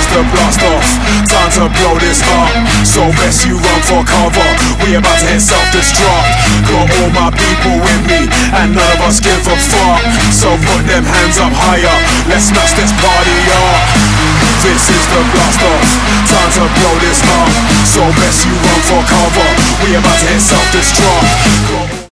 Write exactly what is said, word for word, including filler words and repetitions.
the blast off, time to blow this up. So best you run for cover, we about to hit self-destruct. Got all my people with me, and none of us give a fuck. So put them hands up higher, let's smash this party up. This is the blast off, time to blow this up. So best you run for cover, we about to hit self-destruct.